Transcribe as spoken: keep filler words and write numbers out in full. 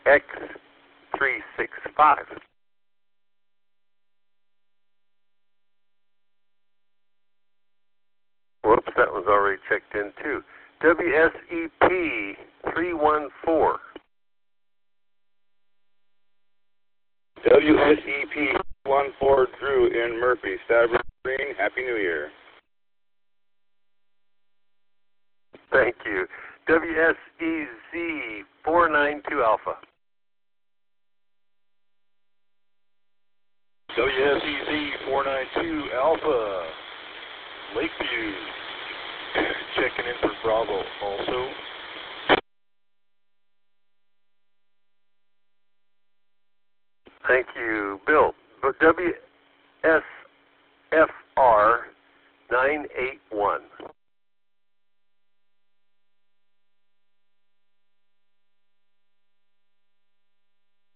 X three six five. Whoops, that was already checked in too. W S E P three one four. W S E P one four Drew in Murphy. Stabber Green, Happy New Year. Thank you. W S E Z four nine two Alpha. W S E Z four nine two Alpha, Lakeview. Checking in for Bravo also. Thank you, Bill. But W S F R nine eight one.